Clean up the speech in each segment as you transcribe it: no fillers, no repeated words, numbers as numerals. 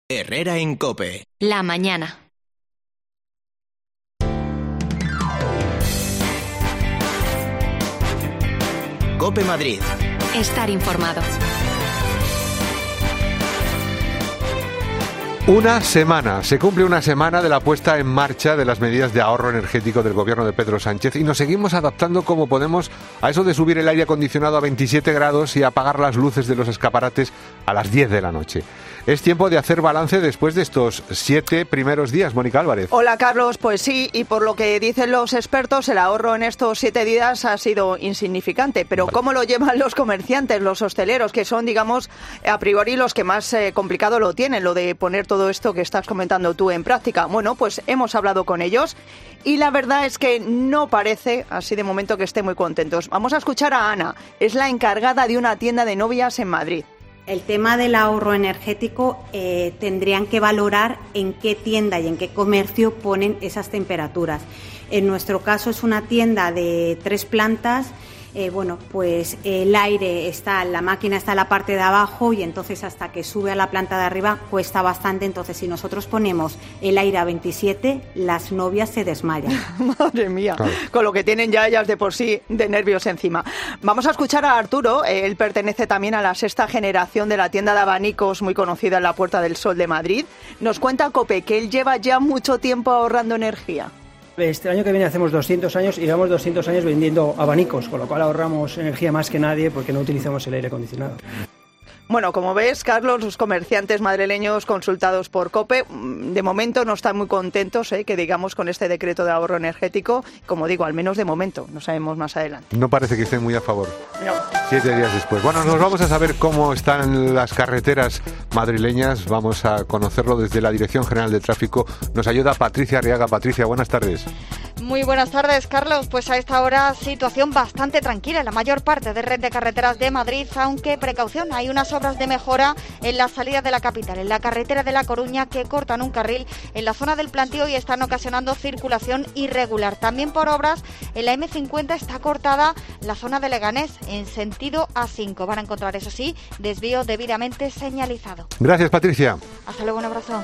Herrera en COPE. La mañana. COPE Madrid. Estar informado. Se cumple una semana de la puesta en marcha de las medidas de ahorro energético del gobierno de Pedro Sánchez y nos seguimos adaptando como podemos a eso de subir el aire acondicionado a 27 grados y apagar las luces de los escaparates a las 10 de la noche. Es tiempo de hacer balance después de estos 7 primeros días. Mónica Álvarez. Hola, Carlos. Pues sí, y por lo que dicen los expertos, el ahorro en estos 7 días ha sido insignificante. Pero ¿cómo lo llevan los comerciantes, los hosteleros, que son, digamos, a priori los que más complicado lo tienen, lo de poner todo esto que estás comentando tú en práctica? Bueno, pues hemos hablado con ellos y la verdad es que no parece, así de momento, que estén muy contentos. Vamos a escuchar a Ana. Es la encargada de una tienda de novias en Madrid. El tema del ahorro energético tendrían que valorar en qué tienda y en qué comercio ponen esas temperaturas. En nuestro caso es una tienda de 3 plantas. Pues el aire la máquina está en la parte de abajo y entonces hasta que sube a la planta de arriba cuesta bastante. Entonces, si nosotros ponemos el aire a 27, las novias se desmayan. Madre mía, claro. Con lo que tienen ya ellas de por sí de nervios encima. Vamos a escuchar a Arturo. Él pertenece también a la 6ª generación de la tienda de abanicos muy conocida en la Puerta del Sol de Madrid. Nos cuenta COPE que él lleva ya mucho tiempo ahorrando energía. Este año que viene hacemos 200 años y llevamos 200 años vendiendo abanicos, con lo cual ahorramos energía más que nadie porque no utilizamos el aire acondicionado. Bueno, como ves, Carlos, los comerciantes madrileños consultados por COPE, de momento no están muy contentos, que digamos, con este decreto de ahorro energético. Como digo, al menos de momento, no sabemos más adelante. No parece que estén muy a favor. No. 7 días después. Bueno, nos vamos a saber cómo están las carreteras madrileñas. Vamos a conocerlo desde la Dirección General de Tráfico. Nos ayuda Patricia Arriaga. Patricia, buenas tardes. Muy buenas tardes, Carlos. Pues a esta hora situación bastante tranquila en la mayor parte de red de carreteras de Madrid, aunque precaución, hay unas obras de mejora en la salida de la capital, en la carretera de La Coruña, que cortan un carril en la zona del Plantío y están ocasionando circulación irregular. También por obras en la M50 está cortada la zona de Leganés en sentido A5. Van a encontrar, eso sí, desvío debidamente señalizado. Gracias, Patricia. Hasta luego, un abrazo.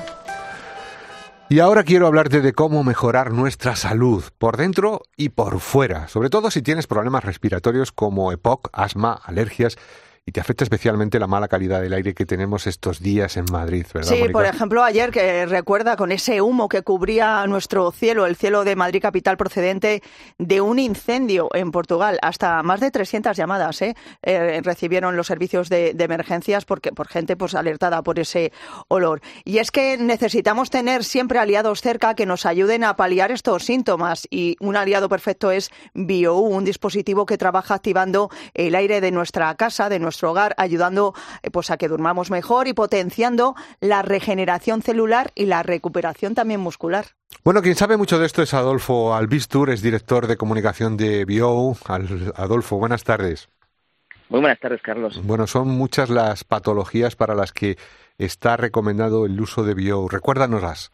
Y ahora quiero hablarte de cómo mejorar nuestra salud, por dentro y por fuera, sobre todo si tienes problemas respiratorios como EPOC, asma, alergias, y te afecta especialmente la mala calidad del aire que tenemos estos días en Madrid, ¿verdad, Sí, Mónica? por ejemplo, ayer, que recuerda, con ese humo que cubría nuestro cielo, el cielo de Madrid capital, procedente de un incendio en Portugal. Hasta más de 300 llamadas recibieron los servicios de emergencias por gente pues alertada por ese olor. Y es que necesitamos tener siempre aliados cerca que nos ayuden a paliar estos síntomas. Y un aliado perfecto es Biou, un dispositivo que trabaja activando el aire de nuestra casa, de nuestro hogar, ayudando pues a que durmamos mejor y potenciando la regeneración celular y la recuperación también muscular. Bueno, quien sabe mucho de esto es Adolfo Albistur, es director de comunicación de Biou. Adolfo, buenas tardes. Muy buenas tardes, Carlos. Bueno, son muchas las patologías para las que está recomendado el uso de Biou. Recuérdanoslas.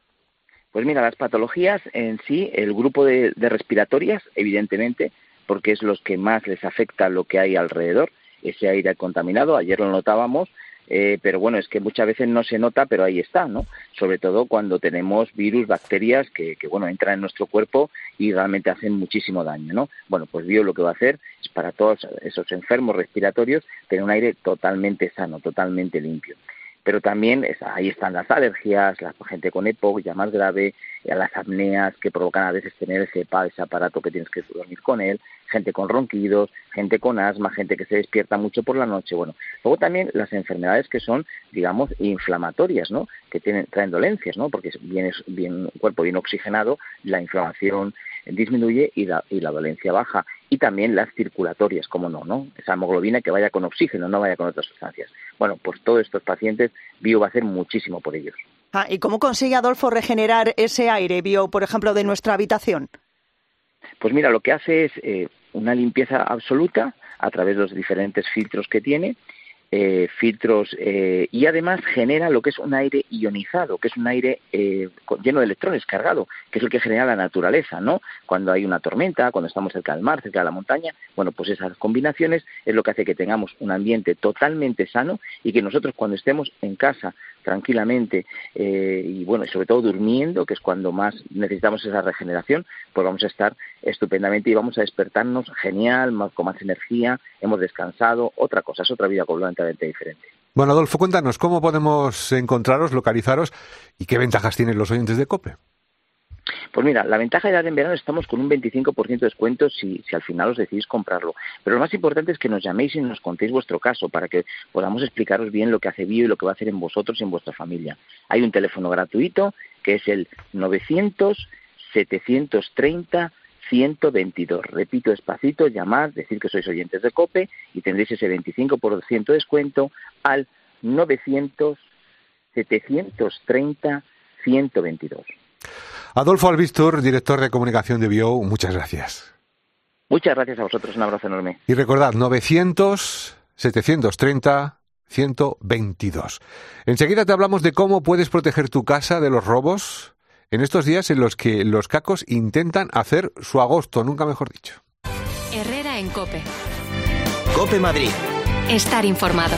Pues mira, las patologías en sí, el grupo de respiratorias, evidentemente, porque es los que más les afecta lo que hay alrededor, ese aire contaminado. Ayer lo notábamos, pero bueno, es que muchas veces no se nota, pero ahí está, ¿no? Sobre todo cuando tenemos virus, bacterias que entran en nuestro cuerpo y realmente hacen muchísimo daño, ¿no? Bueno, pues Biou lo que va a hacer es para todos esos enfermos respiratorios tener un aire totalmente sano, totalmente limpio. Pero también ahí están las alergias, la gente con EPOC, ya más grave, las apneas que provocan a veces tener ese aparato que tienes que dormir con él, gente con ronquidos, gente con asma, gente que se despierta mucho por la noche. Bueno, luego también las enfermedades que son, digamos, inflamatorias, ¿no? Que traen dolencias, ¿no? Porque un cuerpo bien oxigenado, la inflamación disminuye y la dolencia baja. Y también las circulatorias, como no, esa hemoglobina que vaya con oxígeno, no vaya con otras sustancias. Bueno, pues todos estos pacientes, Biou va a hacer muchísimo por ellos. ¿Y cómo consigue, Adolfo, regenerar ese aire, Biou, por ejemplo, de nuestra habitación? Pues mira, lo que hace es una limpieza absoluta a través de los diferentes filtros que tiene, filtros, y además genera lo que es un aire ionizado, que es un aire lleno de electrones, cargado, que es el que genera la naturaleza, ¿no? Cuando hay una tormenta, cuando estamos cerca del mar, cerca de la montaña, bueno, pues esas combinaciones es lo que hace que tengamos un ambiente totalmente sano y que nosotros cuando estemos en casa tranquilamente y bueno, sobre todo durmiendo, que es cuando más necesitamos esa regeneración, pues vamos a estar estupendamente y vamos a despertarnos genial, con más energía, hemos descansado, otra cosa, es otra vida completamente diferente. Bueno, Adolfo, cuéntanos, ¿cómo podemos encontraros, localizaros y qué ventajas tienen los oyentes de COPE? Pues mira, la ventaja de en verano estamos con un 25% de descuento si al final os decidís comprarlo. Pero lo más importante es que nos llaméis y nos contéis vuestro caso para que podamos explicaros bien lo que hace Bio y lo que va a hacer en vosotros y en vuestra familia. Hay un teléfono gratuito que es el 900-730-122. Repito despacito, llamad, decir que sois oyentes de COPE y tendréis ese 25% de descuento al 900-730-122. Adolfo Albistur, director de comunicación de Bio, muchas gracias. Muchas gracias a vosotros, un abrazo enorme. Y recordad, 900-730-122. Enseguida te hablamos de cómo puedes proteger tu casa de los robos en estos días en los que los cacos intentan hacer su agosto, nunca mejor dicho. Herrera en COPE. COPE Madrid. Estar informado.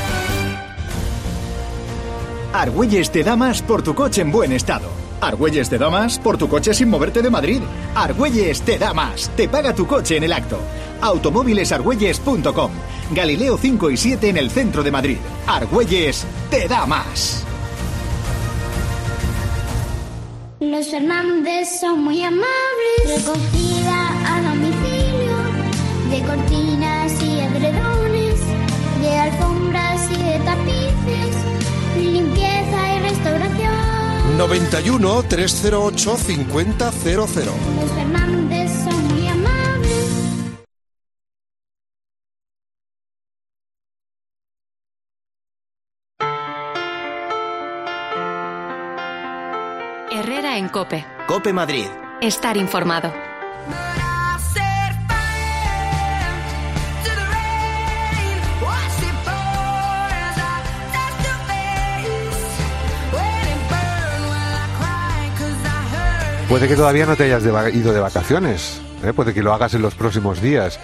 Argüelles te da más por tu coche en buen estado. Argüelles te da más por tu coche sin moverte de Madrid. Argüelles te da más. Te paga tu coche en el acto. Automóvilesargüelles.com. Galileo 5 y 7 en el centro de Madrid. Argüelles te da más. Los Fernández son muy amables. Recogida a domicilio de cortinas y edredones, de alfombras y de tapices, limpieza y restauración. 91 308 5000. Los Fernández son muy amables. Herrera en COPE. COPE Madrid. Estar informado. Puede que todavía no te hayas ido de vacaciones, puede que lo hagas en los próximos días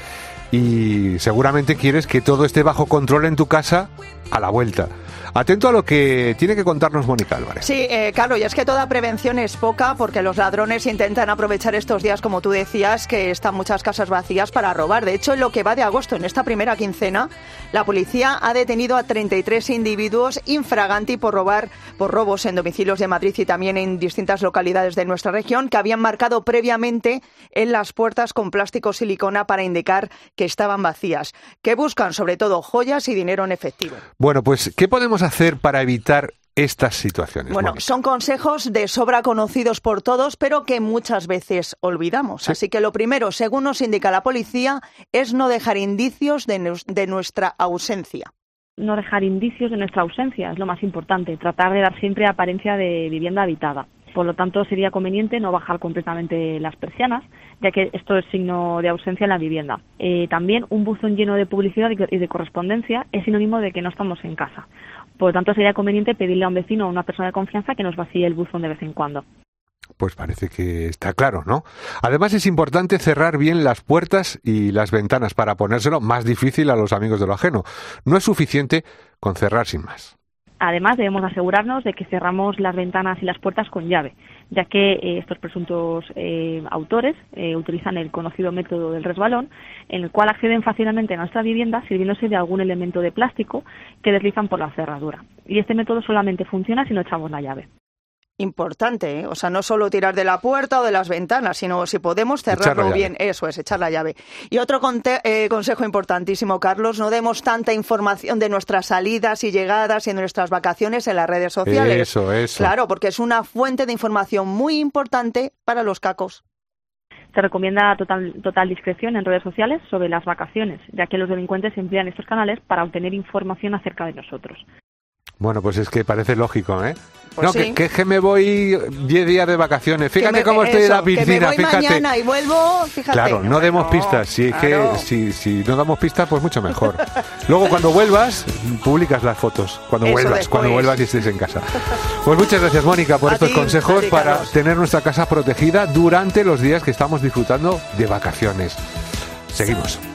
y seguramente quieres que todo esté bajo control en tu casa a la vuelta. Atento a lo que tiene que contarnos Mónica Álvarez. Sí, Carlos, y es que toda prevención es poca porque los ladrones intentan aprovechar estos días, como tú decías, que están muchas casas vacías para robar. De hecho, en lo que va de agosto, en esta primera quincena, la policía ha detenido a 33 individuos infraganti por robos en domicilios de Madrid y también en distintas localidades de nuestra región que habían marcado previamente en las puertas con plástico silicona para indicar que estaban vacías, que buscan sobre todo joyas y dinero en efectivo. Bueno, pues, ¿qué podemos hacer para evitar estas situaciones? Bueno, Mónica, son consejos de sobra conocidos por todos, pero que muchas veces olvidamos. Sí. Así que lo primero, según nos indica la policía, es no dejar indicios de nuestra ausencia. No dejar indicios de nuestra ausencia es lo más importante. Tratar de dar siempre apariencia de vivienda habitada. Por lo tanto, sería conveniente no bajar completamente las persianas, ya que esto es signo de ausencia en la vivienda. También un buzón lleno de publicidad y de correspondencia es sinónimo de que no estamos en casa. Por lo tanto, sería conveniente pedirle a un vecino o a una persona de confianza que nos vacíe el buzón de vez en cuando. pues parece que está claro, ¿no? Además es importante cerrar bien las puertas y las ventanas para ponérselo más difícil a los amigos de lo ajeno. No es suficiente con cerrar sin más. Además, debemos asegurarnos de que cerramos las ventanas y las puertas con llave, ya que estos presuntos autores utilizan el conocido método del resbalón, en el cual acceden fácilmente a nuestra vivienda sirviéndose de algún elemento de plástico que deslizan por la cerradura. Y este método solamente funciona si no echamos la llave. Importante, ¿eh? O sea, no solo tirar de la puerta o de las ventanas, sino si podemos cerrarlo bien, eso es, echar la llave. Y otro consejo importantísimo, Carlos, no demos tanta información de nuestras salidas y llegadas y de nuestras vacaciones en las redes sociales. Eso. Claro, porque es una fuente de información muy importante para los cacos. Se recomienda total discreción en redes sociales sobre las vacaciones, ya que los delincuentes emplean estos canales para obtener información acerca de nosotros. Bueno, pues es que parece lógico, ¿eh? No, sí. que me voy 10 días de vacaciones. Fíjate cómo estoy en la piscina, que me voy fíjate. mañana y vuelvo, fíjate. Claro, no demos pistas. Si, claro. es que, si no damos pistas, pues mucho mejor. Luego, cuando vuelvas, publicas las fotos. Cuando vuelvas y estés en casa. Pues muchas gracias, Mónica, por estos consejos para tener nuestra casa protegida durante los días que estamos disfrutando de vacaciones. Seguimos.